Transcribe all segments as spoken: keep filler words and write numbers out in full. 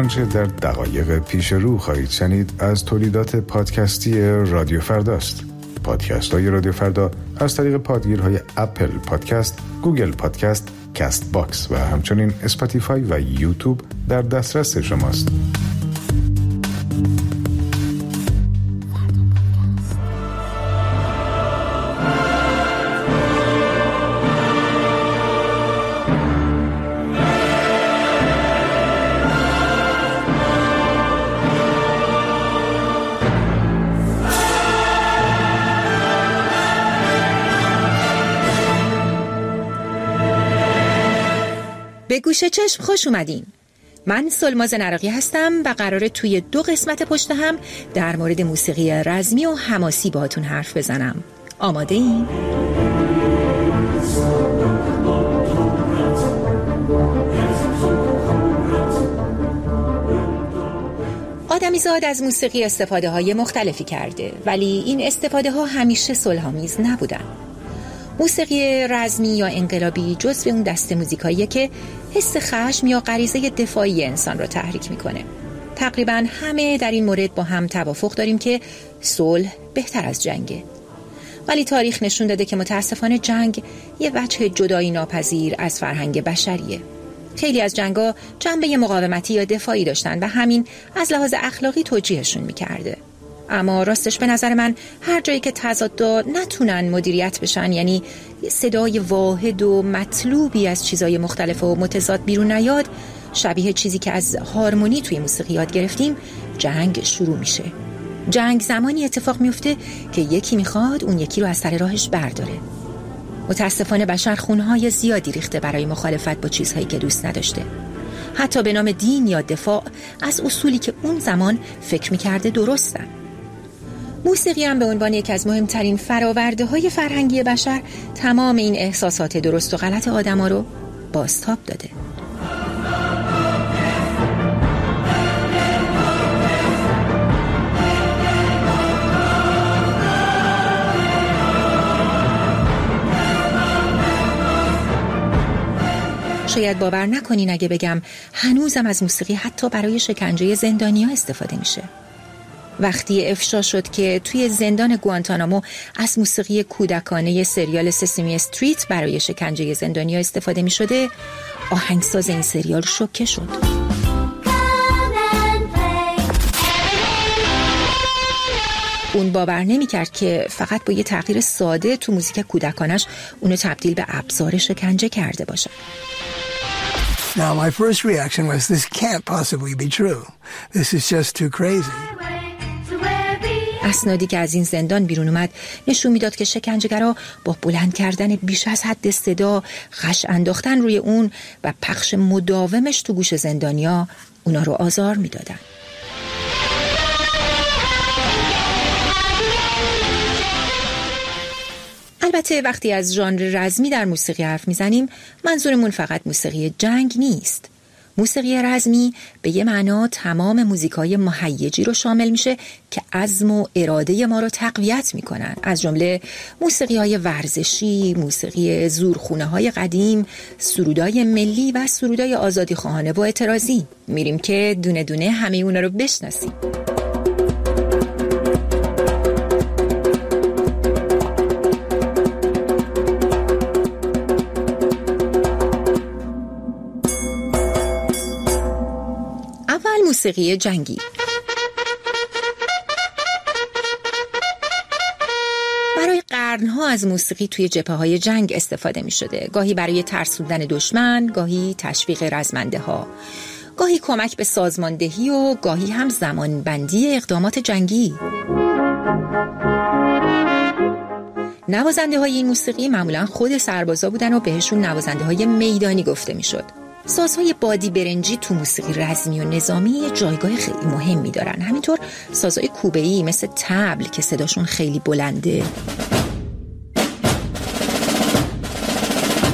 آنچه در دقایق پیش رو خواهید شنید از تولیدات پادکستی رادیو فرداست. پادکست های رادیو فردا از طریق پادگیرهای اپل پادکست، گوگل پادکست، کست باکس و همچنین اسپاتیفای و یوتیوب در دسترس شماست. به گوش چشم خوش اومدین. من سلماز نراقی هستم و قراره توی دو قسمت پشت هم در مورد موسیقی رزمی و حماسی باهاتون حرف بزنم. آماده این؟ آدمیزاد از موسیقی استفاده های مختلفی کرده، ولی این استفاده ها همیشه صلح‌آمیز نبودن. موسیقی رزمی یا انقلابی جزو اون دسته موزیکاییه که حس خشم یا غریزه دفاعی انسان رو تحریک میکنه. تقریبا همه در این مورد با هم توافق داریم که صلح بهتر از جنگه. ولی تاریخ نشون داده که متاسفانه جنگ یه وجه جدایی ناپذیر از فرهنگ بشریه. خیلی از جنگا جنبه مقاومتی یا دفاعی داشتن و همین از لحاظ اخلاقی توجیهشون میکرده. اما راستش به نظر من هر جایی که تضادها نتونن مدیریت بشن، یعنی صدای واحد و مطلوبی از چیزای مختلف و متضاد بیرون نیاد، شبیه چیزی که از هارمونی توی موسیقی یاد گرفتیم، جنگ شروع میشه. جنگ زمانی اتفاق میفته که یکی میخواد اون یکی رو از سر راهش برداره. متاسفانه بشر خونهای زیادی ریخته برای مخالفت با چیزهایی که دوست نداشته، حتی به نام دین یا دفاع از اصولی که اون زمان فکر میکرده درستن. موسیقی هم به عنوان یکی از مهمترین فراورده های فرهنگی بشر تمام این احساسات درست و غلط آدم ها رو بازتاب داده. شاید باور نکنین اگه بگم هنوزم از موسیقی حتی برای شکنجه زندانی‌ها استفاده میشه. وقتی افشا شد که توی زندان گوانتانامو از موسیقی کودکانه سریال سسیمی استریت برای شکنجه زندانی‌ها استفاده می شده، آهنگساز این سریال شوکه شد. اون باور نمی کرد که فقط با یه تغییر ساده تو موزیک کودکانش اونو تبدیل به ابزار شکنجه کرده باشه. Now my first reaction was this can't possibly be true. This is just too crazy. اسنادی که از این زندان بیرون اومد نشون میداد که شکنجه‌گرا با بلند کردن بیش از حد صدا، غش انداختن روی اون و پخش مداومش تو گوش زندانیا اونا رو آزار میدادن. البته وقتی از ژانر رزمی در موسیقی حرف میزنیم، منظورمون فقط موسیقی جنگ نیست. موسیقی رزمی به یه معنا تمام موزیکای مهیجی رو شامل میشه که عزم و اراده ما رو تقویت میکنن، از جمله موسیقی‌های ورزشی، موسیقی زورخونه‌های قدیم، سرودای ملی و سرودای آزادی خواهانه و اعتراضی. میریم که دونه دونه همه اونا رو بشناسیم. موسیقی جنگی. برای قرنها از موسیقی توی جبهه‌های جنگ استفاده می شده. گاهی برای ترسوندن دشمن، گاهی تشویق رزمنده ها، گاهی کمک به سازماندهی و گاهی هم زمانبندی اقدامات جنگی. نوازنده های این موسیقی معمولا خود سربازا بودن و بهشون نوازنده های میدانی گفته می شد. سازهای بادی برنجی تو موسیقی رزمی و نظامی یه جایگاه خیلی مهمی دارن. همینطور سازهای کوبه‌ای مثل طبل که صداشون خیلی بلنده.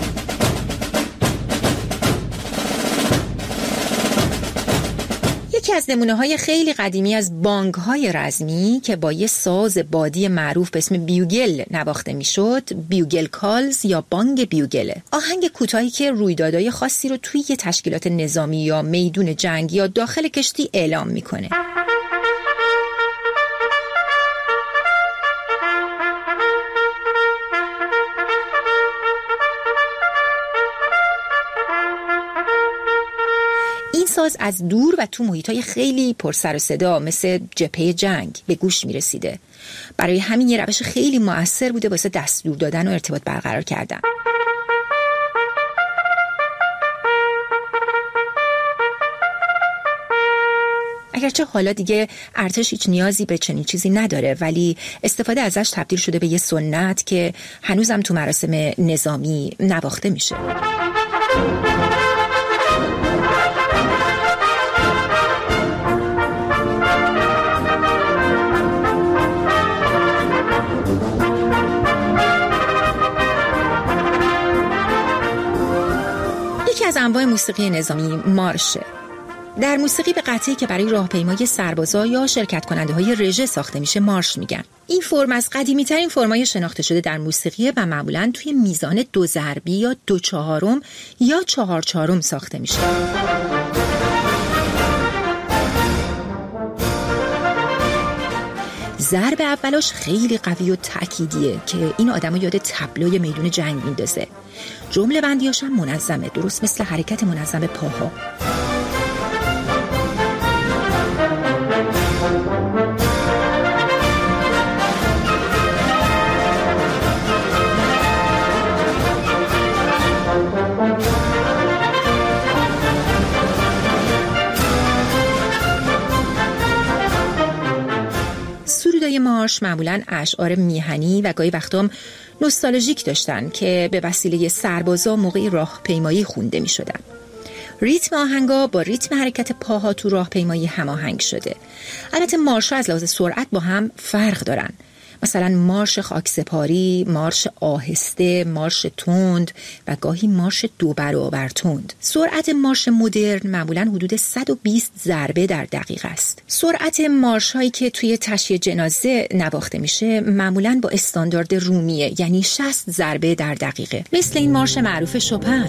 یکی از نمونه‌های خیلی قدیمی از بانگ‌های رزمی که با یه ساز بادی معروف به اسم بیوگل نواخته میشد، بیوگل کالز یا بانگ بیوگله. آهنگ کوتاهی که رویدادهای خاصی رو توی یه تشکیلات نظامی یا میدون جنگ یا داخل کشتی اعلام میکنه. این ساز از دور و تو محیطای خیلی پر سر و صدا مثل جبهه جنگ به گوش می رسیده. برای همین یه روش خیلی مؤثر بوده واسه دستور دادن و ارتباط برقرار کردن. اگرچه حالا دیگه ارتش هیچ نیازی به چنین چیزی نداره، ولی استفاده ازش تبدیل شده به یه سنت که هنوزم تو مراسم نظامی نواخته میشه. یکی از انواع موسیقی نظامی مارشه. در موسیقی به قطعی که برای راهپیمایی سربازا یا شرکت کننده های رژه ساخته میشه مارش میگن. این فرم از قدیمی ترین فرمای شناخته شده در موسیقی و معمولاً توی میزان دو ضربی یا دو چهارم یا چهار چهارم ساخته میشه. ضرب اولاش خیلی قوی و تأکیدیه که این آدمو یاد تابلوی میدون جنگ میندازه. جمله بندیاش هم منظمه، درست مثل حرکت منظم پاها. سرودای مارش معمولاً اشعار میهنی و گاهی وقتام نوستالژیک داشتن که به وسیله سربازا موقع راهپیمایی خونده می شدن. ریتم آهنگا با ریتم حرکت پاها تو راهپیمایی هماهنگ شده. البته مارش‌ها از لحاظ سرعت با هم فرق دارن. مثلا مارش خاکسپاری، مارش آهسته، مارش تند و گاهی مارش دو برابر تند. سرعت مارش مدرن معمولاً حدود صد و بیست ضربه در دقیقه است. سرعت مارش هایی که توی تشییع جنازه نواخته میشه معمولاً با استاندارد رومیه، یعنی شصت ضربه در دقیقه، مثل این مارش معروف شوپن.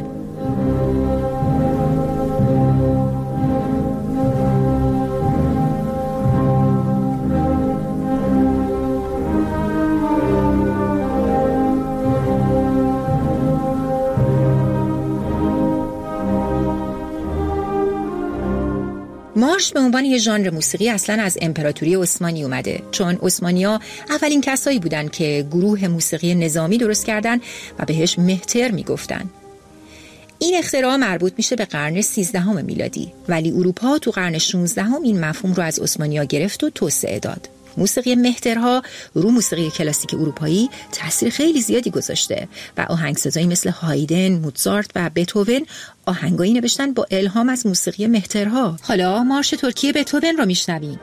مارش به عنوان یه ژانر موسیقی اصلا از امپراتوری عثمانی اومده، چون عثمانی‌ها اولین کسایی بودن که گروه موسیقی نظامی درست کردن و بهش مهتر میگفتن. این اختراع مربوط میشه به قرن سیزدهم میلادی، ولی اروپا تو قرن شانزدهم این مفهوم رو از عثمانی‌ها گرفت و توسعه داد. موسیقی مهترها رو موسیقی کلاسیک اروپایی تاثیر خیلی زیادی گذاشته و آهنگسازایی مثل هایدن، موزارت و بتهوون آهنگایی نوشتن با الهام از موسیقی مهترها. حالا مارش ترکی بتهوون رو میشنویم.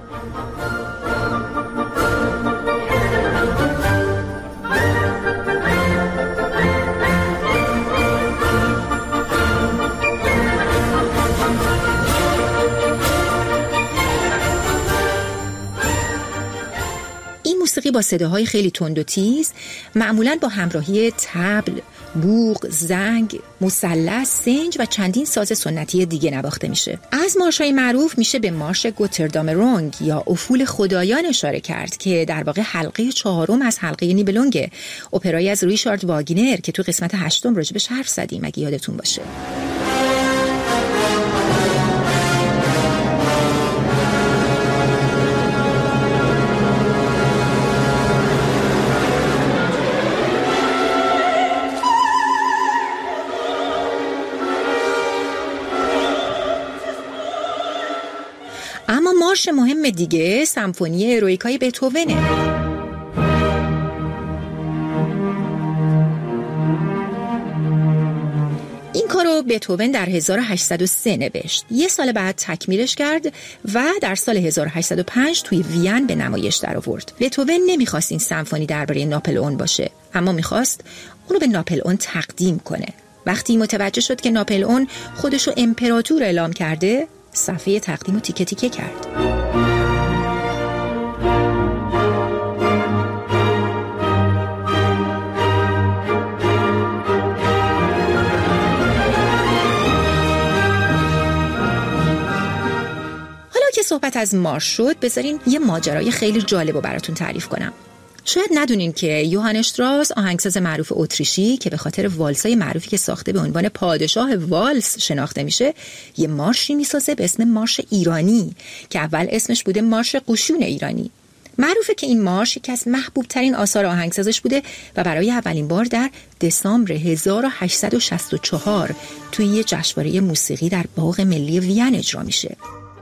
موسیقی با صداهای خیلی تند و تیز، معمولاً با همراهی طبل، بوق، زنگ، مثلث، سنج و چندین ساز سنتی دیگه نواخته میشه. از مارش‌های معروف میشه به مارش گوتردامرونگ یا افول خدایان اشاره کرد که در واقع حلقه چهارم از حلقه نیبلونگ، اپرایی از ریچارد واگنر که تو قسمت هشتم راجبش حرف زدیم اگه یادتون باشه. اما مارش مهم دیگه سمفونی ارویکای بتهوونه. این کارو بتهوون در هزار و هشتصد و سه نوشت. یه سال بعد تکمیلش کرد و در سال هزار و هشتصد و پنج توی وین به نمایش در آورد. بتهوون نمیخواست این سمفونی درباره ناپلئون باشه، اما میخواست اونو به ناپلئون تقدیم کنه. وقتی متوجه شد که ناپلئون خودشو امپراتور اعلام کرده، صفحه تقدیم رو تیکه تیکه کرد. صحبت از مارش شد، بذارین یه ماجرای خیلی جالب رو براتون تعریف کنم. شاید ندونین که یوهان شتراس، آهنگساز معروف اتریشی که به خاطر والسای معروفی که ساخته به عنوان پادشاه والس شناخته میشه، یه مارشی میسازه به اسم مارش ایرانی که اول اسمش بوده مارش قشون ایرانی. معروفه که این مارش یکی از محبوب ترین آثار آهنگسازش بوده و برای اولین بار در دسامبر هزار و هشتصد و شصت و چهار توی یه جشنواره موسیقی در باغ ملی وین اجرا میشه.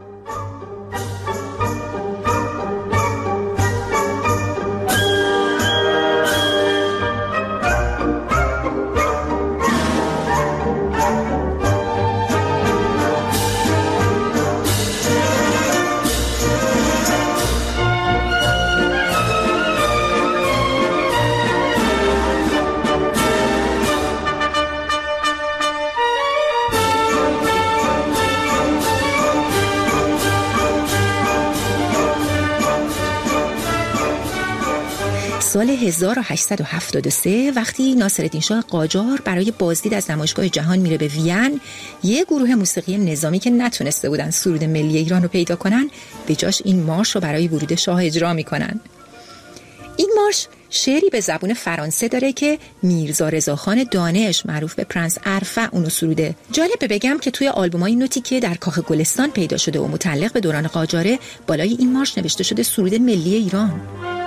سال هزار و هشتصد و هفتاد و سه وقتی ناصرالدین شاه قاجار برای بازدید از نمایشگاه جهان میره به وین، یه گروه موسیقی نظامی که نتونسته بودن سرود ملی ایران رو پیدا کنن، به جاش این مارش رو برای ورود شاه اجرا میکنن. این مارش شعری به زبان فرانسه داره که میرزا رضاخان دانش معروف به پرنس ارفع اونو سروده. جالبه بگم که توی آلبومای نوتی که در کاخ گلستان پیدا شده و متعلق به دوران قاجاره، بالای این مارش نوشته شده سرود ملی ایران.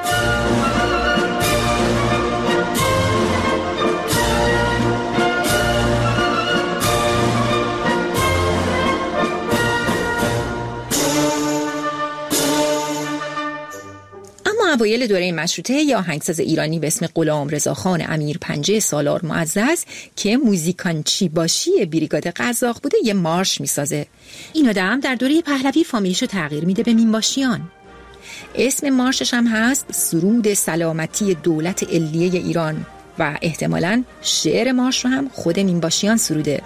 اوایل دوره مشروطه یا آهنگساز ایرانی به اسم غلام رضاخان امیر پنجه سالار معزز که موزیکان چی باشی بریگاد قزاق بوده یه مارش میسازه. این آدم در دوره پهلوی فامیلیشو تغییر میده به مینباشیان. اسم مارشش هم هست سرود سلامتی دولت علیه ایران و احتمالاً شعر مارش رو هم خود مینباشیان سروده.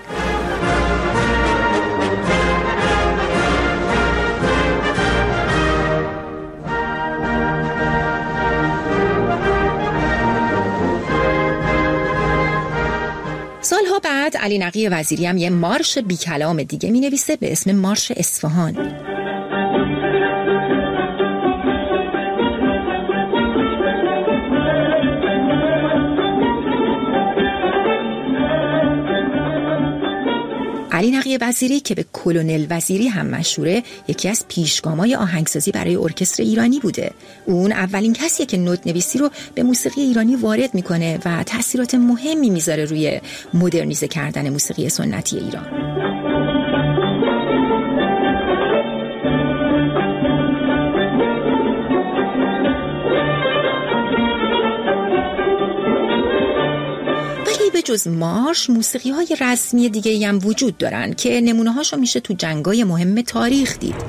سالها بعد علی نقی وزیری هم یه مارش بی کلام دیگه می نویسه به اسم مارش اصفهان. علی نقی وزیری که به کلونل وزیری هم مشهوره، یکی از پیشگامای آهنگسازی برای ارکستر ایرانی بوده. اون اولین کسیه که نوت نویسی رو به موسیقی ایرانی وارد میکنه و تأثیرات مهمی میذاره روی مدرنیزه کردن موسیقی سنتی ایران. به جز مارش موسیقی های رسمی دیگه هم وجود دارن که نمونه هاشو میشه تو جنگای مهم تاریخ دید.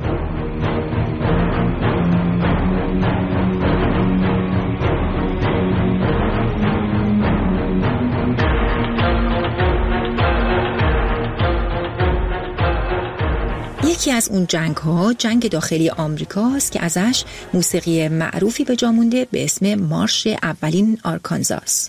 یکی از اون جنگ ها جنگ داخلی آمریکاست که ازش موسیقی معروفی به جا مونده به اسم مارش اولین آرکانزاس.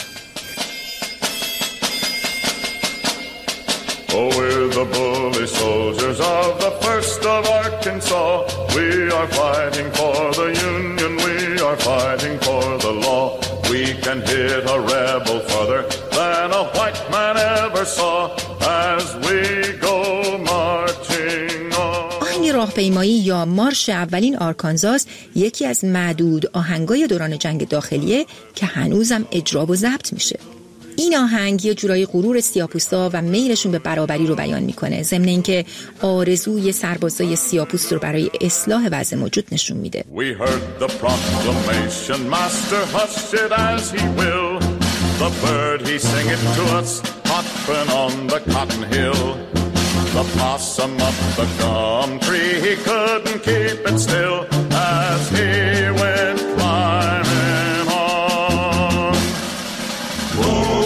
Oh, we're the bully soldiers of the first of Arkansas. We are fighting for the Union. We are fighting for the law. We can hit a rebel further than a white man ever saw as we go marching on. آهنگ راهپیمایی یا مارش اولین آرکانزاس یکی از معدود آهنگای دوران جنگ داخلیه که هنوزم اجرا و ضبط میشه. این آهنگ یه جورایی غرور سیاه‌پوستا و میلشون به برابری رو بیان میکنه، ضمن اینکه آرزوی سربازای سیاه‌پوست رو برای اصلاح وضع موجود نشون میده. We heard the proclamation, master hushed it as he will. The bird he sing it to us, hopping on the cotton hill. The possum up the gum tree, he couldn't keep it still as he went climbing on.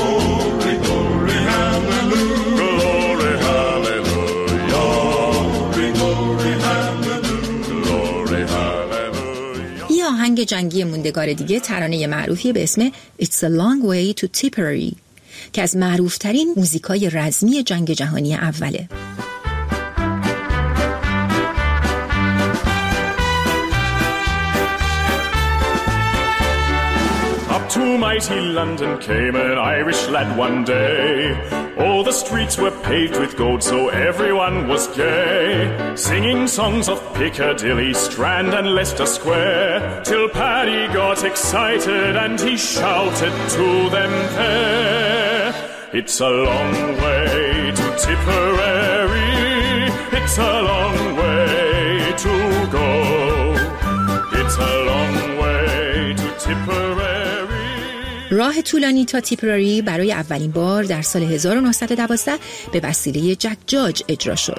Glory, glory, hallelujah. Glory, hallelujah. جنگ جنگی موندگار دیگه ترانه معروفی به اسم It's a Long Way to Tipperary که از معروفترین موزیکای رزمی جنگ جهانی اوله. To mighty London came an Irish lad one day. All the streets were paved with gold, so everyone was gay, singing songs of Piccadilly, Strand and Leicester Square, till Paddy got excited and he shouted to them there, it's a long way to Tipperary, it's a long way to go, it's a long way to Tipperary. راه طولانی تا تیپراری برای اولین بار در سال هزار و نهصد و دوازده به وسیله جک جاج اجرا شد.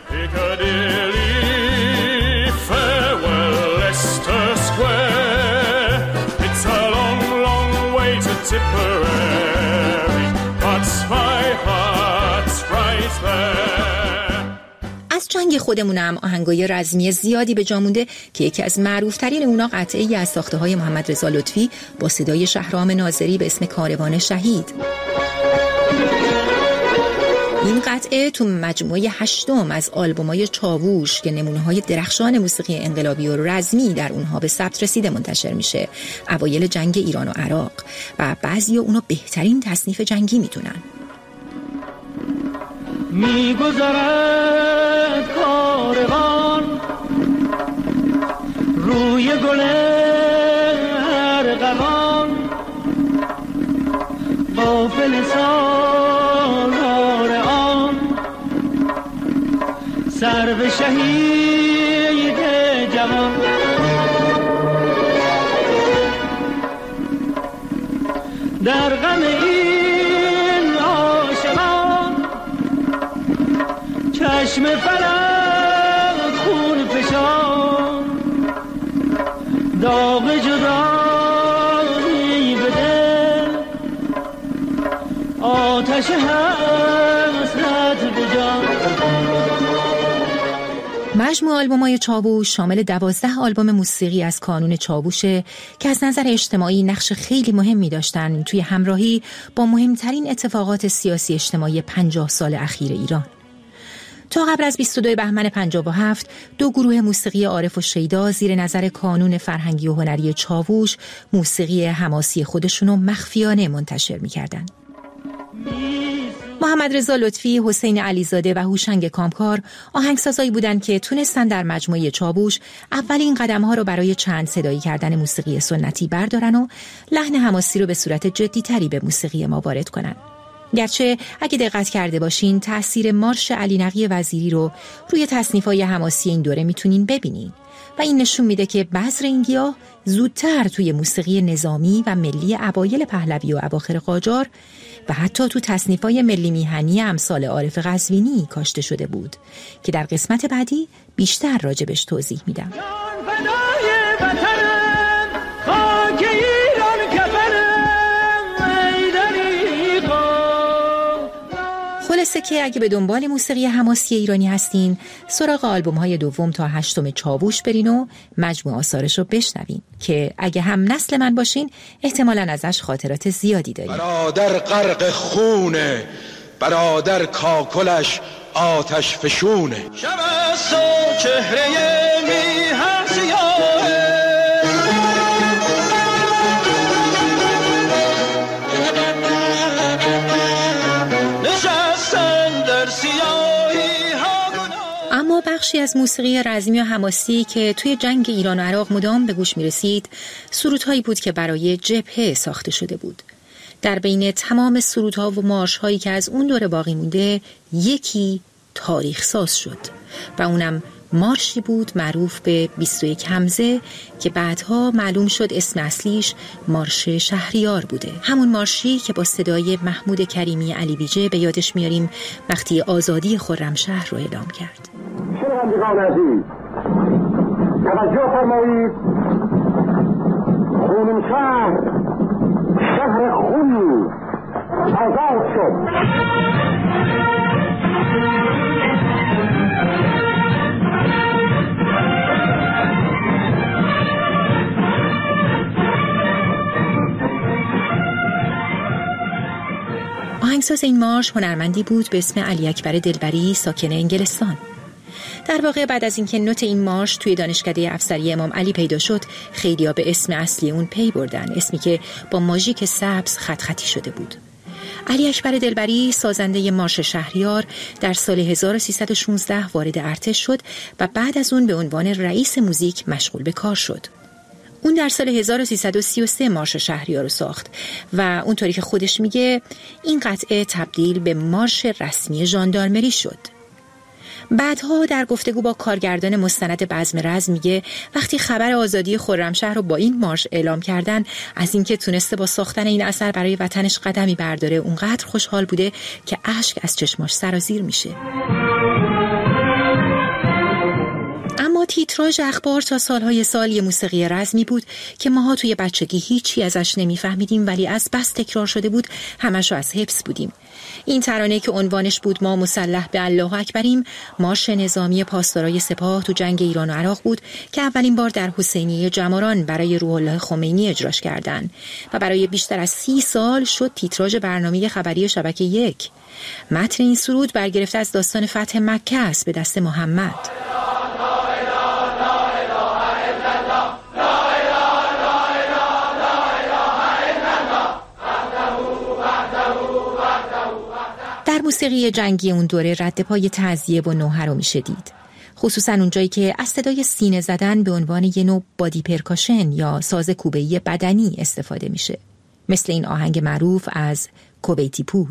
از جنگ خودمونم آهنگای رزمی زیادی به جا مونده که یکی از معروفترین اونا قطعه‌ای از ساخته‌های محمد رضا لطفی با صدای شهرام ناظری به اسم کاروان شهید. این قطعه تو مجموعه هشتم از آلبومای چاووش که نمونه‌های درخشان موسیقی انقلابی و رزمی در اونها به ثبت رسیده منتشر میشه اوایل جنگ ایران و عراق و بعضیا اونو بهترین تصنیف جنگی میدونن. می گذرد کاروان روی گل ارغوان قافله سالار آن سرو شهید جوان در غم این عاشقان چشم فلک خون فشان داغ جدایی به دل آتش حسرت به جان. مجموع آلبوم‌های چاووش شامل دوازده آلبوم موسیقی از کانون چاووشه که از نظر اجتماعی نقش خیلی مهمی داشتن توی همراهی با مهمترین اتفاقات سیاسی اجتماعی پنجاه سال اخیر ایران. تا قبل از بیست و دو بهمن پنجاه و هفت دو گروه موسیقی عارف و شیدا زیر نظر کانون فرهنگی و هنری چاووش موسیقی حماسی خودشونو مخفیانه منتشر می‌کردن. محمد رضا لطفی، حسین علیزاده و هوشنگ کامکار آهنگسازایی بودند که تونستن در مجموعه چاووش اولین قدم‌ها رو برای چند صدایی کردن موسیقی سنتی بردارن و لحن حماسی رو به صورت جدی‌تری به موسیقی ما وارد کنن. گرچه اگه دقت کرده باشین تأثیر مارش علی نقی وزیری رو روی تصنیف‌های حماسی این دوره میتونین ببینین و این نشون میده که بذر این گیاه زودتر توی موسیقی نظامی و ملی اوایل پهلوی و اواخر قاجار و حتی تو تصنیف‌های ملی میهنی امثال عارف قزوینی کاشته شده بود که در قسمت بعدی بیشتر راجبش توضیح میدم. خلاصه که اگه به دنبال موسیقی حماسی ایرانی هستین سراغ آلبوم‌های دوم تا هشتم چاووش برین و مجموع آثارش رو بشنوین که اگه هم نسل من باشین احتمالاً ازش خاطرات زیادی دارین. برادر غرق خونه، برادر کاکلش آتش فشونه، شب است و چهره میهن سیاهه، اما بخشی از موسیقی رزمی و حماسی که توی جنگ ایران و عراق مدام به گوش می رسید سرودهایی بود که برای جبهه ساخته شده بود. در بین تمام سرودها و مارش‌هایی که از اون دوره باقی مونده یکی تاریخ ساز شد و اونم مارشی بود معروف به بیست و یک حمزه که بعدها معلوم شد اسم اصلیش مارش شهریار بوده. همون مارشی که با صدای محمود کریمی علی بیجه به یادش میاریم وقتی آزادی خرمشهر رو اعلام کرد. شنوندگان عزیز توجه فرمایید، خرمشهر شهر خونی آزاد شد. آهنگساز این مارش هنرمندی بود به اسم علی اکبر دلبری ساکن انگلستان. در واقع بعد از اینکه نوت این مارش توی دانشکده افسری امام علی پیدا شد، خیلیا به اسم اصلی اون پی بردن، اسمی که با ماژیک سبز خط خطی شده بود. علی اکبر دلبری سازنده مارش شهریار در سال هزار و سیصد و شانزده وارد ارتش شد و بعد از اون به عنوان رئیس موزیک مشغول به کار شد. اون در سال هزار و سیصد و سی و سه مارش شهریار رو ساخت و اونطوری که خودش میگه این قطعه تبدیل به مارش رسمی ژاندارمری شد. بعدها در گفتگو با کارگردان مستند بزم رزم میگه وقتی خبر آزادی خرمشهر رو با این مارش اعلام کردن، از اینکه تونسته با ساختن این اثر برای وطنش قدمی برداره اونقدر خوشحال بوده که اشک از چشماش سرازیر میشه. اما تیتراژ اخبار تا سالهای سال یه موسیقی رزمی بود که ماها توی بچگی هیچی ازش نمیفهمیدیم، ولی از بس تکرار شده بود همشو از حفظ بودیم. این ترانه که عنوانش بود ما مسلح به الله اکبریم، مارش نظامی پاسدارای سپاه تو جنگ ایران و عراق بود که اولین بار در حسینیه جماران برای روح الله خمینی اجراش کردن و برای بیشتر از سی سال شد تیتراژ برنامه خبری شبکه یک. متن این سرود برگرفته از داستان فتح مکه است به دست محمد. در موسیقی جنگی اون دوره رد پای تعزیه و نوحه رو میشه دید، خصوصا اونجایی که از صدای سینه زدن به عنوان یه نوع بادی پرکاشن یا ساز کوبه‌ای بدنی استفاده میشه، مثل این آهنگ معروف از کویتی پور.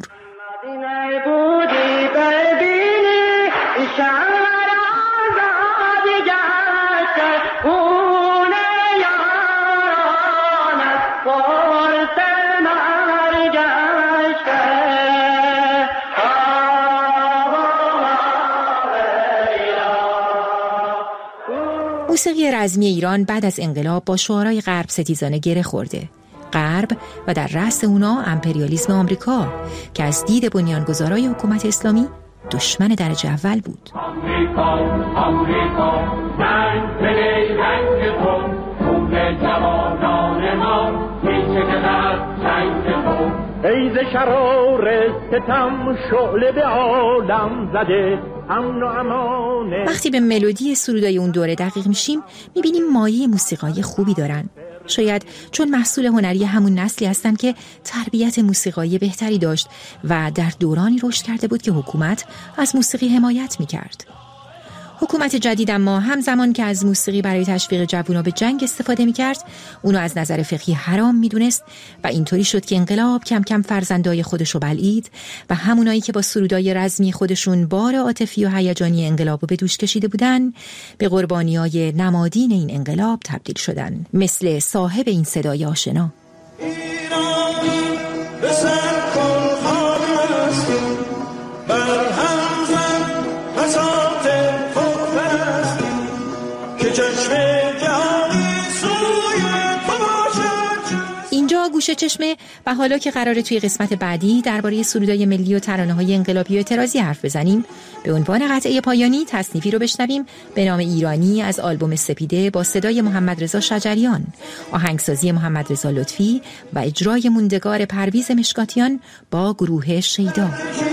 موسیقی رزمی ایران بعد از انقلاب با شعارهای غرب ستیزانه گره خورده. غرب و در رأس اونا امپریالیسم آمریکا که از دید بنیانگذارای حکومت اسلامی دشمن درجه اول بود. آمریکا آمریکا زنگ بلی رنگ تو خون جوانان ما میشه که در جنگ تو ای ز شرار ستم شعله به عالم زده امن و امانه. وقتی به ملودی سرودای اون دوره دقیق میشیم میبینیم مایه موسیقای خوبی دارن، شاید چون محصول هنری همون نسلی هستن که تربیت موسیقایی بهتری داشت و در دورانی رشد کرده بود که حکومت از موسیقی حمایت میکرد. حکومت جدید اما همزمان که از موسیقی برای تشویق جوونا به جنگ استفاده میکرد، اونو از نظر فقهی حرام میدونست و اینطوری شد که انقلاب کم کم فرزندای خودشو بلعید و همونایی که با سرودای رزمی خودشون بار عاطفی و هیجانی انقلابو به دوش کشیده بودن، به قربانیای نمادین این انقلاب تبدیل شدن، مثل صاحب این صدای آشنا. اینجا گوشه چشمه و حالا که قراره توی قسمت بعدی درباره سرودای ملی و ترانه‌های انقلابی و اعتراضی حرف بزنیم، به عنوان قطعه پایانی تصنیفی رو بشنویم به نام ایرانی از آلبوم سپیده با صدای محمد رضا شجریان، آهنگسازی محمد رضا لطفی و اجرای موندگار پرویز مشکاتیان با گروه شیدا.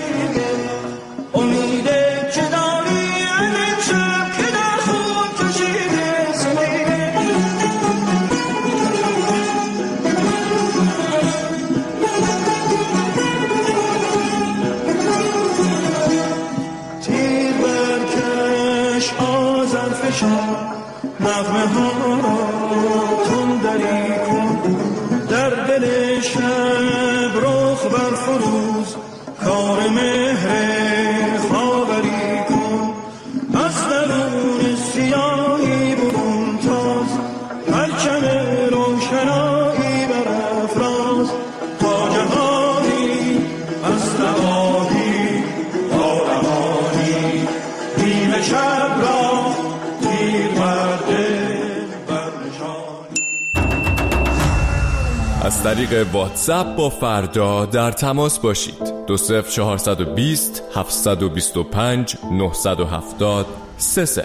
نغمه ها را تندری کن در دل شب رخ بر فروز کار مهر خاوری کن از درون سیاهی برون تاز پرچم روشنایی بر افراز تا جهانی از نواحی تا نواحی نیمه شب را از طریق واتساپ با فردا در تماس باشید. دو صفر چهارصد و بیست هفتصد و بیست و پنج نهصد و هفتاد سه صفر.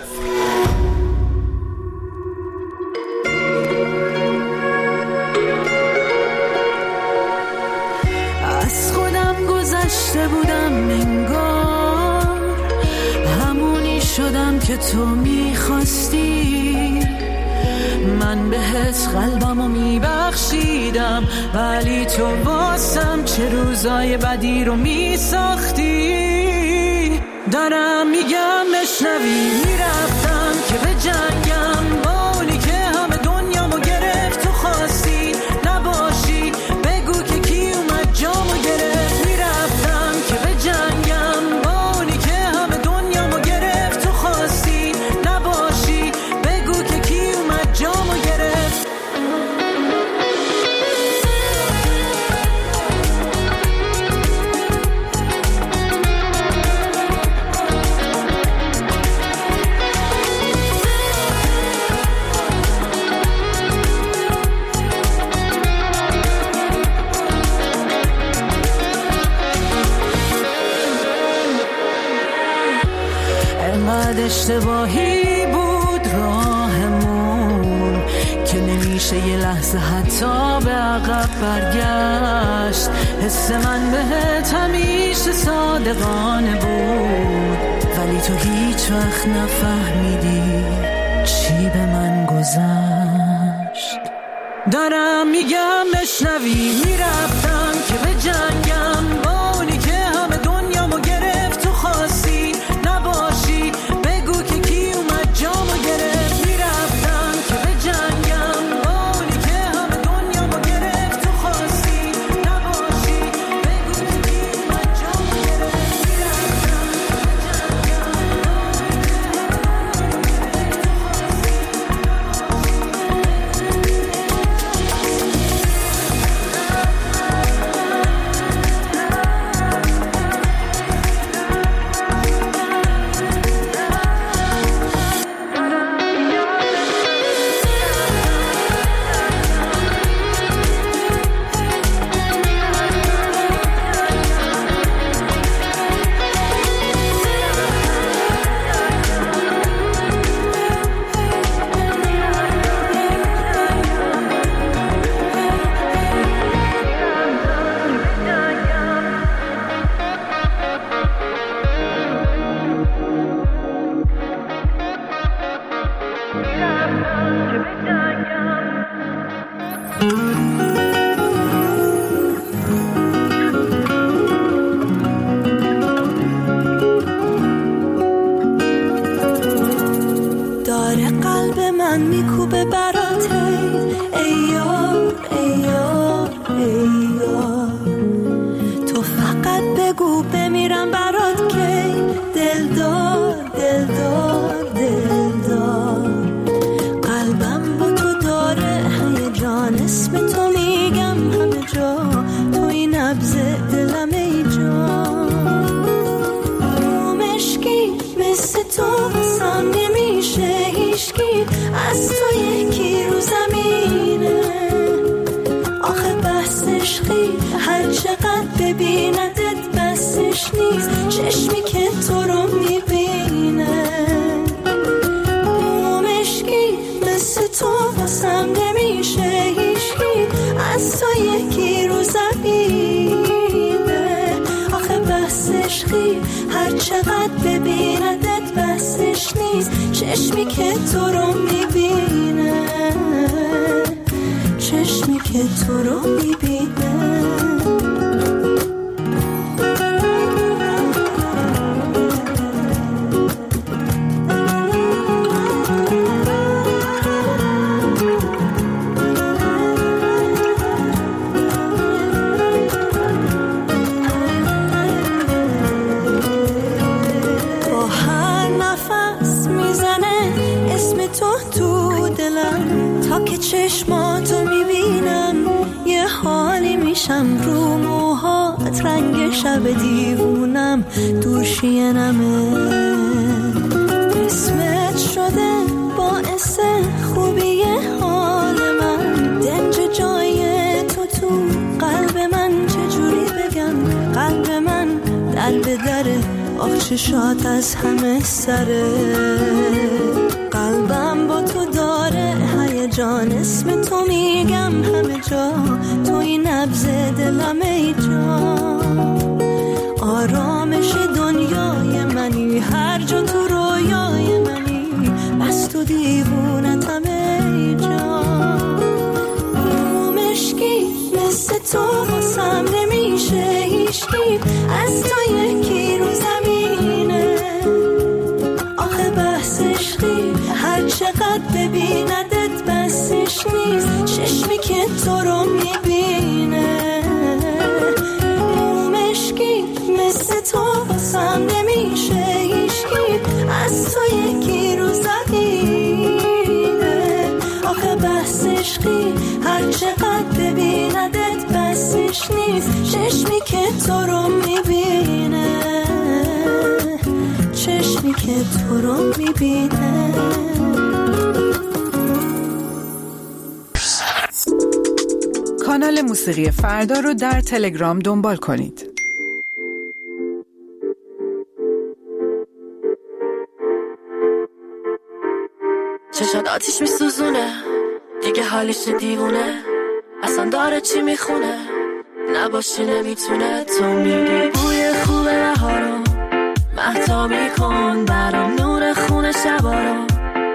از خودم گذشت نداشته بودم انگار، همونی شدم که تو میخواستی. من بهت قلبمو میبخشیدم، ولی تو واسم چه روزای بدی رو میساختی. دارم میگم بشنوی، میرفتم که به جنگم با اونی که همه دنیامو گرفت. تو خواستی نباشی، بگو که کی اومد جامو گرفت. میرفتم که به جنگم با اونی که همه دنیامو گرفت. تو خواستی نباشی، بگو که کی اومد جامو گرفت. اشتباهی بود راهمون که نمیشه یه لحظه حتی به عقب برگشت. حس من بهت همیشه صادقانه بود، ولی تو هیچ وقت نفهمیدی چی به من گذشت. دارم میگم بشنوی، میرفتم که به جنگم با اونی که همه دنیامو گرفت. تو خواستی نباشی، بگو که کی اومد جامو گرفت. میرفتم که به جنگم با اونی که همه دنیامو گرفت. تو خواستی نباشی، بگو که کی اومد جامو گرفت. میرفتم داره قلب من میکوبه برات. ای یار ای یار ای یار، تو فقط بگو بمیرم برات کی. دلدار دلدار دلدار، قلبم با تو داره هیجان، اسم تو میگم همه جا، توی نبض دلم ای جان. مشکی مثل تو واسم نمیشه هیچکی، از تو یکی رو زمینه. آخه بس عشقی هر چقدر ببیندت بسش نیست، چشمی که تو رو میبینه. مشکی مثل تو واسم نمیشه هیچکی، از تو یکی رو زمینه. آخه بس عشقی هر چقدر ببیندت بسش نیست، چشمی که تو رو میبینه، چشمی که تو رو میبینه. چشماتو میبینم یه حالی میشم، رو موهات رنگ شب دیوونم دوشینمه. اسمت شده باعث خوبی حال من، دنج جای تو تو قلب من، چجوری بگم قلب من در به دره، آخ چشات از همه سره. قلبم با تو داره هیجان، اسم تو میگم همه جا، توی نبض دلم ای جان. آرامش دنیای منی، هر جا تو رویای منی، بس تو دیوونتم ای جان. مشکی مثل تو واسم نمیشه هیچکی، از تو یکی رو زمینه. آخه بحث عشقی هر چقدر ببیندت بسش نیست، چشمی که تو رو میبینه. مشکی مثل تو واسم نمیشه هیچکی، از تو یکی رو زمینه. آخه بحث عشقی هر چقدر ببیندت بسش نیست، چشمی که تو رو میبینه، چشمی که تو رو میبینه. کانال موسیقی فردا رو در تلگرام دنبال کنید. چشات آتیش میسوزونه، دیگه حالیش دیوونه، اصلا داره چی میخونه، نباشی نمیتونه. تو میگی بوی خوب بهارو، مهتابی کن برام نور خونه شبا رو.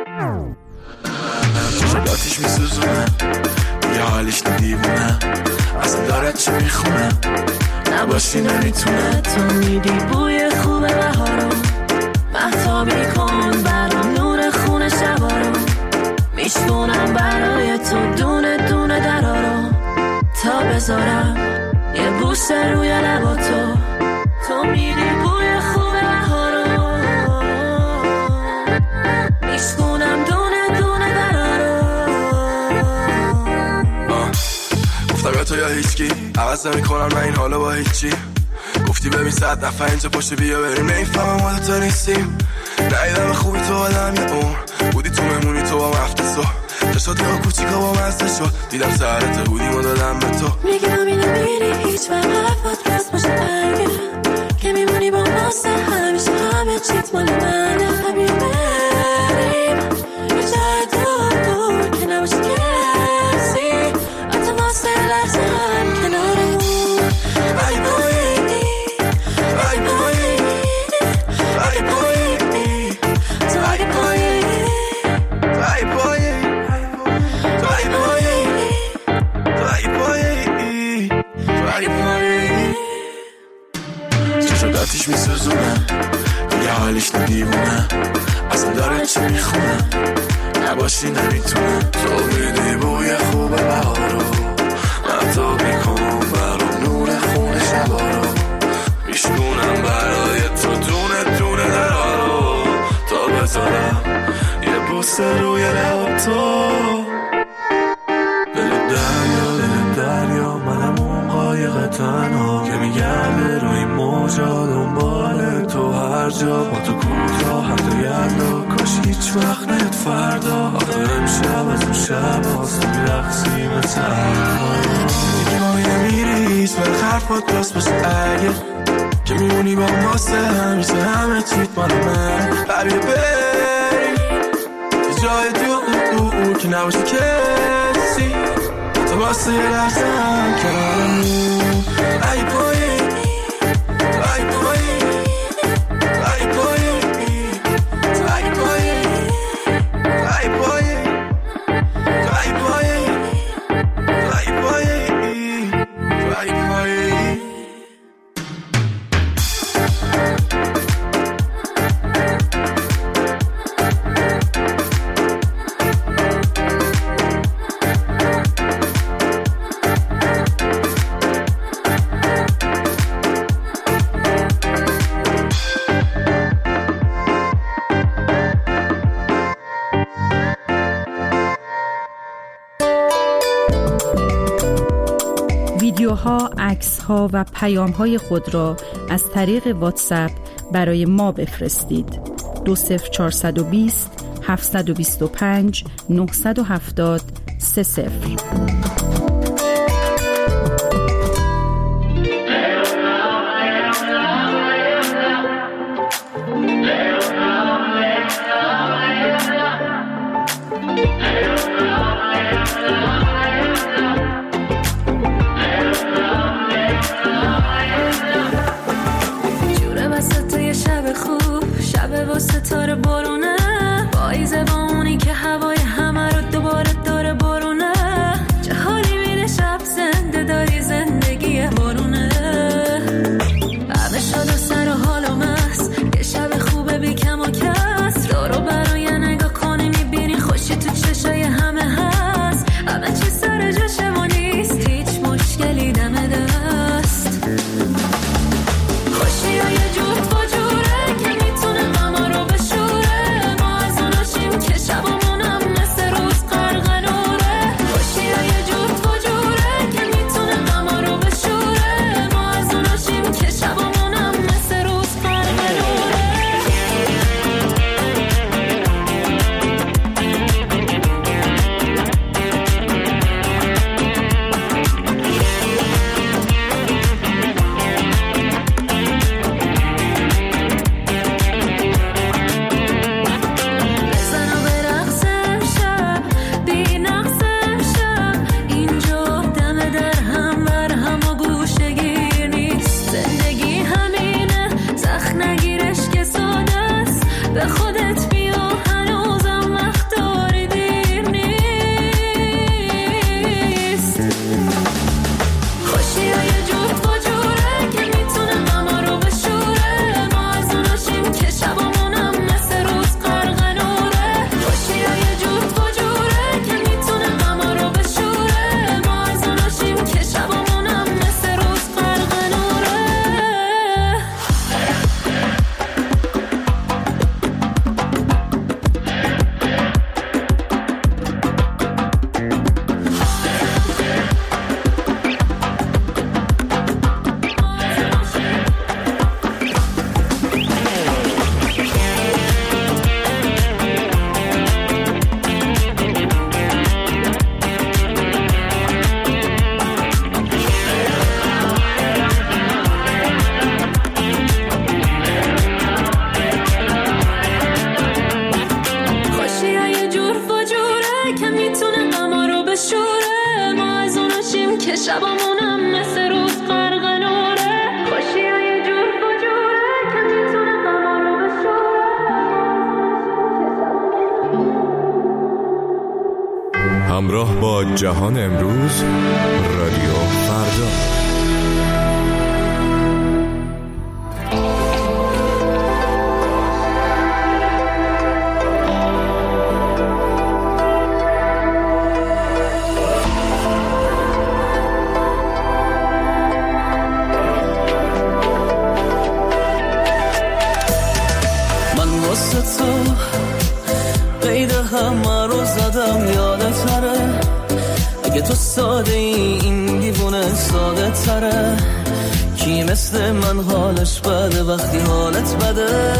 چشات آتیش میسوزونه، دیگه حالیش دیوونه، اصلا داره چی میخونه، نباشی نمیتونه. تو میگی بوی خوب بهارو، مهتابی کن برام نور خونه شبا رو. میشونم برای تو دونه دونه درا رو، تا بذارم یه بوسه روی لبا تو. تو میری بوی خوب بهارو، میشونم دونه دونه درا رو. گفتم یا تو یا هیچکی، عوض نمی کنم من این حالا با هیچی. گفتی ببین صد دفعه اینجا پشت بیا بریم، نمیفهمم ما دوتا نیستیم. ندیدم خوبی تو آدم یه اون بودی، تو ممونی تو با مفتسو چشات یا کوچیکا با مزده شد، دیدم سرت بودیم و دادم به تو. میگم اینو میری هیچ وقت حرفات راست باشه، اگه که میمونی با ماسه همیشه همه چیت مال منه. بیا بریم یه جای دور که نباشه کسی، حتی واسه لحظه هم کنارمون. ای بایی ای بایی ای بایی تو ای بایی ای بایی ای بایی ای بایی ای بایی. چشات آتیش میسوزونه، دیگه حالیش دیوونه، اصلا داره چی میخونه، نباشی نمیتونه. تو میدی بوی خوب بهارو، مهتابی کن برام نور خونه شبا رو. میشکونم برای تو دونه دونه درا رو، تا بذارم یه بوسه روی لب تو. دل دریا دل دریا، منم اون قایق تنها که میگرده روی موجا دنبال تو هر جا. با تو کوتاه حتی یلا، کاش هیچ وقت نیاد فردا. آخه امشب از اون شب هاست میرقصیم تنها. میگی ما نمیری هیچ وقت حرفات راست باشه، اگه که میمونی با واسه همیشه همه چیت مال من. بیا بریم یه جای دور که نباشه کسی، تو واسه یه لحظه هم کنارمون. ای بایی ای بایی ای بایی ای بایی ای بایی ای بایی ای بایی ای بایی. ویدیوها، عکس‌ها و پیام‌های خود را از طریق واتساپ برای ما بفرستید. دو صفر چهارصد و بیست هفتصد و بیست و پنج نهصد و هفتاد سه صفر. که شبامونم مثل روز غرق نوره، خوشی های جور بجوره که میتونه غما رو بشوره. همراه با جهان امروز، رادیو فردا. تو ساده ای این دیوونه ساده تره، کی مثل من حالش بده وقتی حالت بده.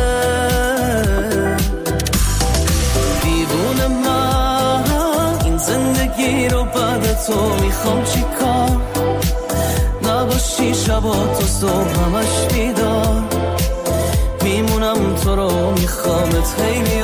دیوونه من این زندگی رو بعد تو میخوام چی کار، نباشی شبا تو صبح همش بیدار، میمونم تو رو میخوامت خیلی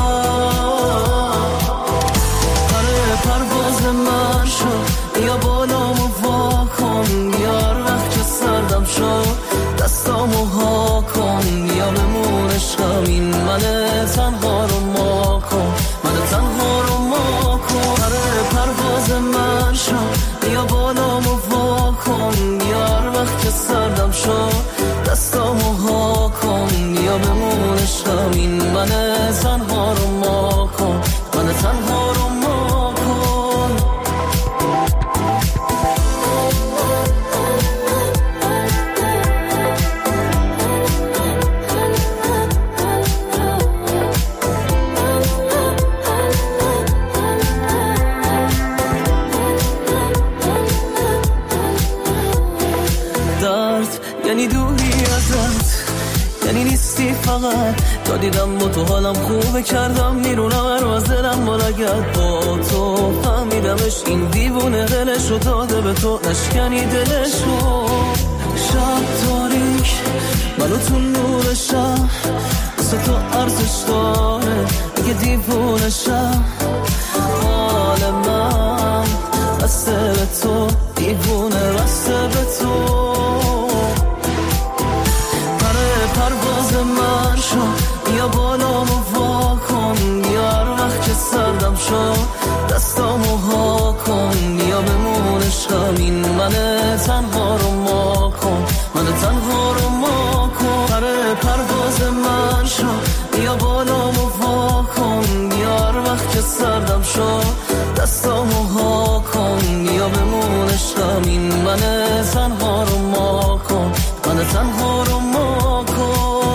پرواز من شد یا بالامو وا کن، یار وقت که سردم شد دستامو ها کن، یا بمون عشقم این من تنها رو ما کن، من تنها رو ما کن. آره پرواز من شد یا بالامو وا کن، یار وقت که سردم شد دستامو ها کن، یا بمون عشقم این من تنها رو ما کن، من تنها رو ما یعنی دوری ازت، یعنی نیستی فقط تا دیدم با تو حالم خوبه کردم میرونم هر از دلم بلگرد با تو فهمیدمش این دیوونه دلشو داده به تو نشکنی دلشو. شب تاریک منو تو نورشم واسه تو ارزش داره اگه دیوونشم، حال من بسته به تو دیوونه بسته به تو. پرواز من شد یا بالامو وا کن، یار وقت که سردم شد دستامو ها کن، یا بمون عشقم این من تنها رو ما کن، من تنها رو ما کن. آره پرواز من شد یا بالامو وا کن، یار وقت که سردم شد دستامو ها کن، یا بمون عشقم این من تنها رو ما کن، من تنها رو ما کن.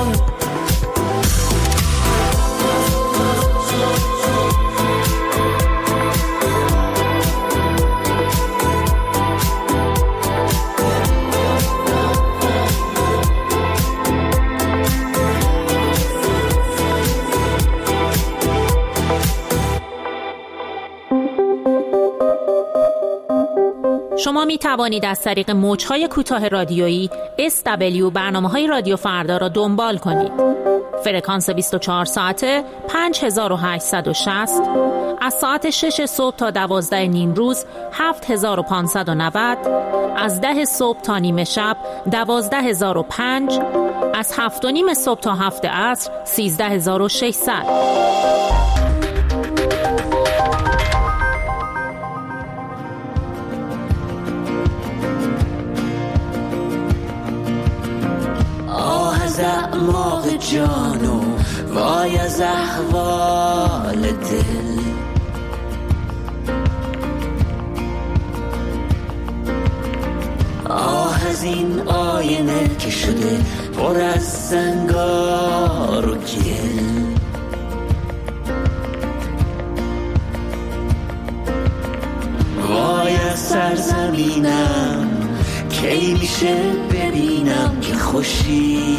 شما می توانید از طریق موج‌های کوتاه رادیویی اس دبلیو برنامه‌های رادیو فردا را دنبال کنید. فرکانس بیست و چهار ساعته پنج هزار و هشتصد و شصت، از ساعت شش صبح تا دوازده نیم روز هفت هزار و پانصد و نود، از ده صبح تا نیمه شب دوازده هزار و پنج، از هفت و نیم صبح تا هفت عصر سیزده هزار و ششصد. اعماق جانو وای از احوال دل، آه از این آینه که شده پر از زنگار و گل، وای از سرزمینم کی میشه ببینم که خوشی،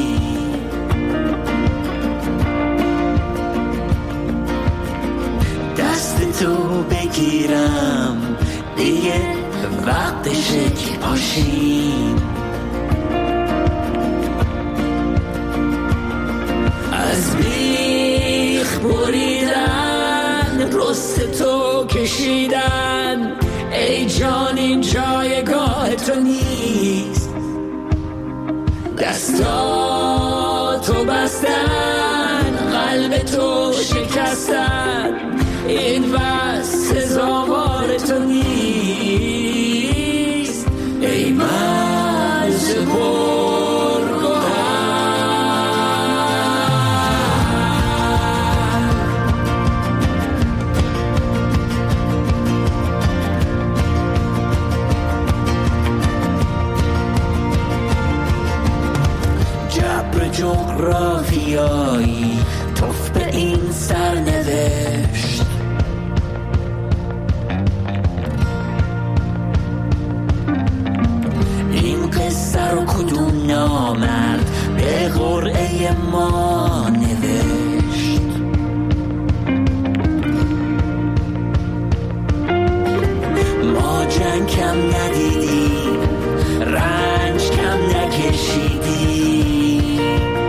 دست تو بگیرم دیگه وقتشه که پاشیم، از بیخ بریدن رست تو کشیدن، ای جان این جایگاه راه تو نیست. دستاتو بستن، قلب تو شکستن، این بس سزاوار تو نیست. ای مرز پرگوهر، جبر جغرافیایی توف به این سرنوشت. این قصه رو کدوم نامرد به قرعه ما نوشت؟ ما جنگ کم ندیدیم، رنج کم نکشیدیم،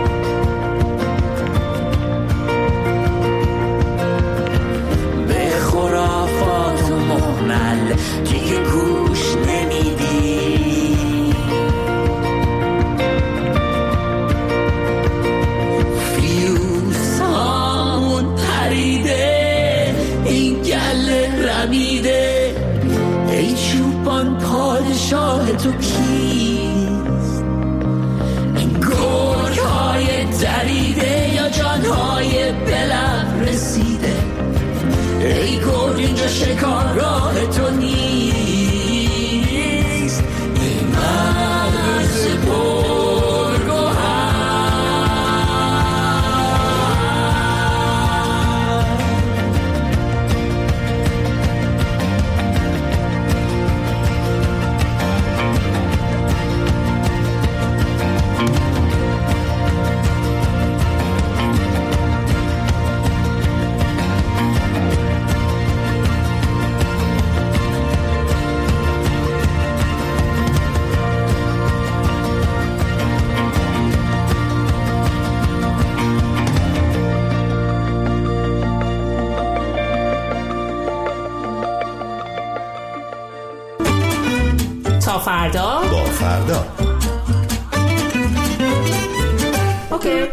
به خرافات و مهمل دیگه گوش نمیدیم. فیوز هامون پریده، این گله رمیده، ای چوپان پادشاه تو کیست؟ این گرگ های دریده یا جانهای بلب رسیده؟ ای گرگ اینجا شکارگاه تو نیست. ای مرز پرگوهر، تا فردا با فردا. اوکی.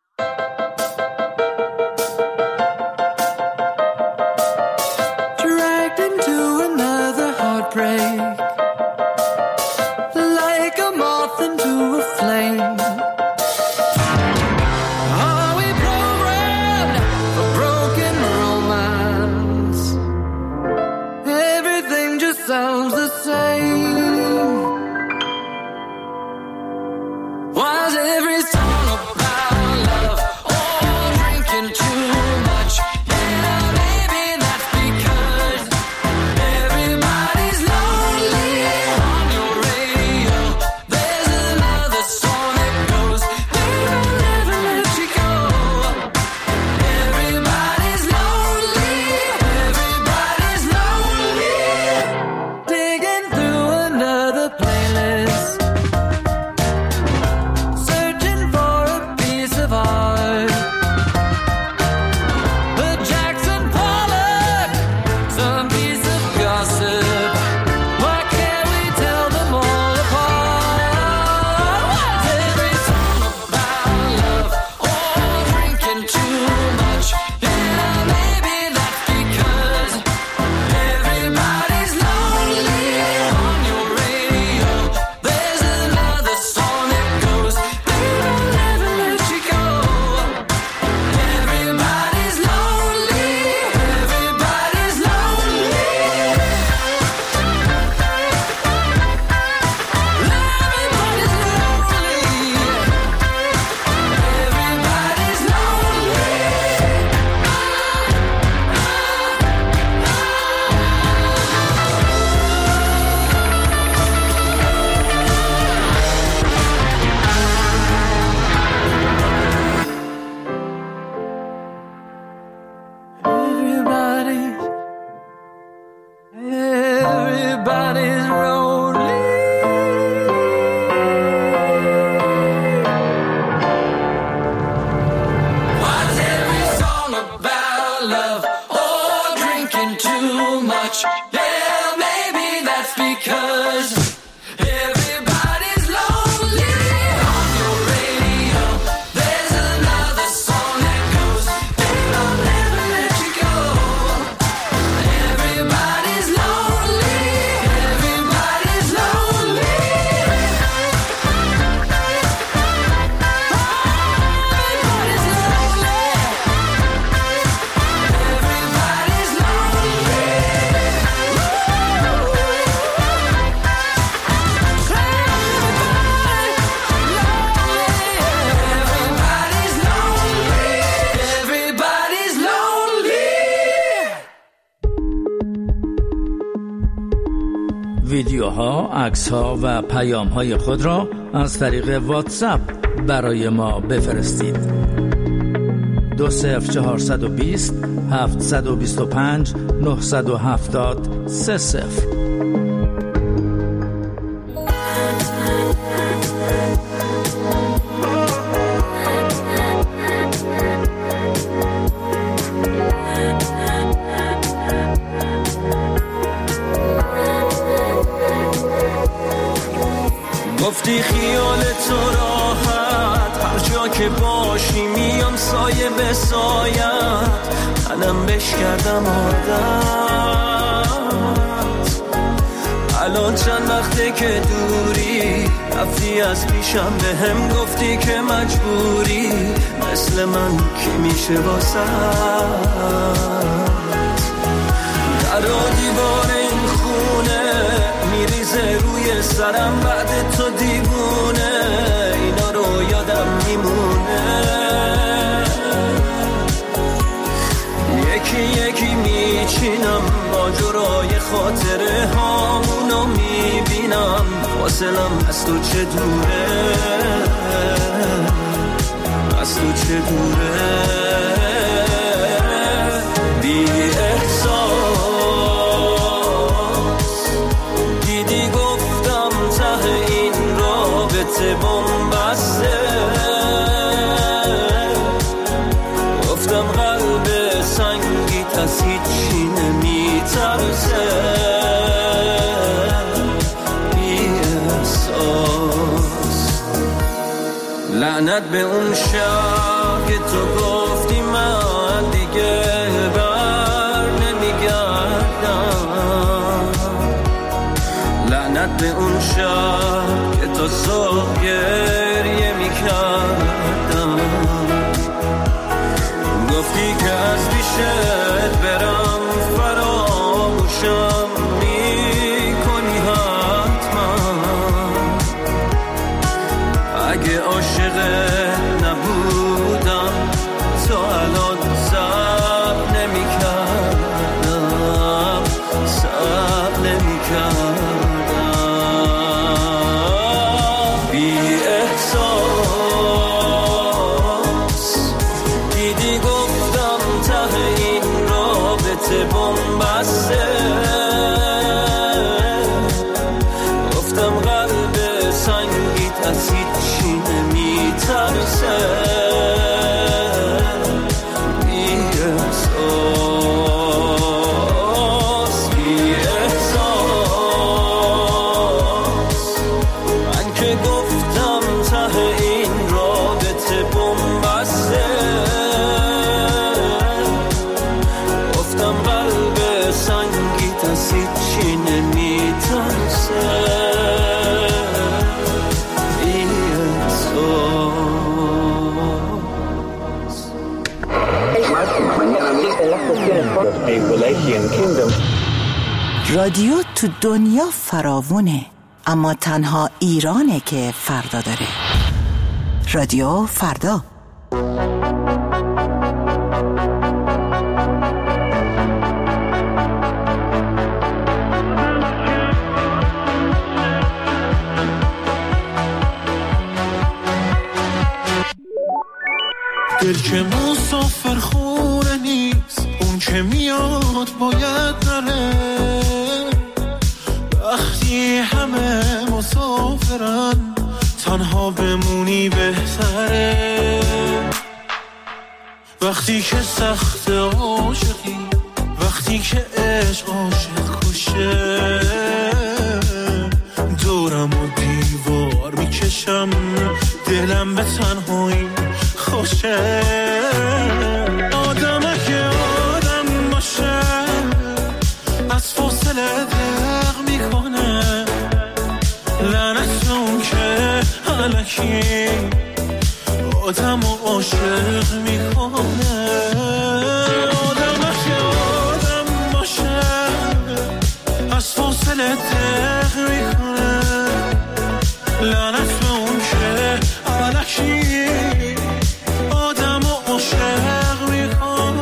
Dragged into another heartbreak, like a moth into a flame. Are we programmed for broken romance? Everything just sounds the same. Was every song about love or drinking too much? Yeah, maybe that's because everybody's lonely on your radio. There's another song that goes, baby, I'll never let you go. Everybody's lonely, everybody's lonely. Digging through another playlist, searching for a piece of art. But Jackson Pollock, some piece of gossip. Why can't we tell them all apart? Why's every song about love or drinking too much? Yeah, maybe that's because everybody's lonely on your radio. There's another song that goes, baby, I'll never let you go. Everybody's lonely, everybody's lonely. Everybody's lonely, everybody's, everybody's lonely. Why's every song about love or drinking too much? Yeah, maybe that's because ویدیوها، عکس‌ها و پیام‌های خود را از طریق واتساپ برای ما بفرستید. دو صفر چهارصد و بیست هفتصد و بیست و پنج نهصد و هفتاد سه صفر. گفتی خیال تو راحت هر جا که باشی میام سایه به سایت، منم بش کردم عادت. الان چند وقته که دوری رفتی از پیشم، به هم گفتی که مجبوری مثل من کی میشه واسه در و دیوار این خونه میریزه روی سرم، بعد تو دیوونه اینا رو یادم میمونه. یکی یکی میچینم با جرای خاطره هامونو میبینم، فاصلم از تو چه دوره، از تو چه دوره. بی احساس دیدی گفتم ته این رابطه بنبسته، گفتم قلب سنگیت از هیچی نمیترسه. بی احساس لعنت به اون شب که تو گفتی من دیگه بر نمیگردم، لعنت به اون شب که تو صبح گریه میکردم. گفتی که از پیشت برم فراموشم میکنی حتما، اگه عاشقت نبودم تو الان صبر نمیکردم، صبر نمیکردم. بی احساس دیدی گفتم ته این رابطه بنبسته، گفتم قلب سنگیت از هیچی نمیترسه. بی احساس بی احساس من که گفتم ته این رابطه بنبسته، گفتم قلب سنگیت از هیچی نمیترسه. رادیو تو دنیا فراوونه، اما تنها ایرانه که فردا داره. رادیو فردا. دل که مسافر خونه نیست، اون که میاد باید نره. وقتی همه مسافرن تنها بمونی بهتره. وقتی که سخت عاشقی، وقتی که عشق عاشق کشه، دورم و دیوار میکشم، دلم به تنهایی خوشه. آدمه که آدم باشه از فاصله دق میکنه، لعنت اون که الکی آدم و عاشق میکنه. آدمه که آدم باشه از فاصله دق میکنه، لعنت اون که الکی آدم و عاشق میکنه.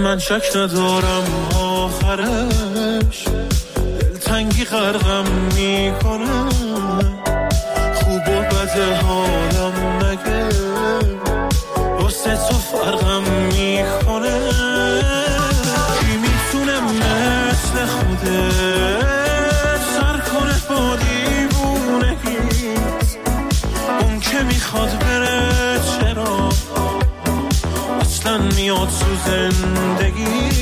من شک ندارم آخرش دلتنگی غرقم میکنه، خوب و بد حالم مگه واسه تو فرقم میکنه. کی میتونه مثل خودت سر کنه با دیوونگیت؟ اون که میخواد بره چرا اصلا میاد تو زندگی؟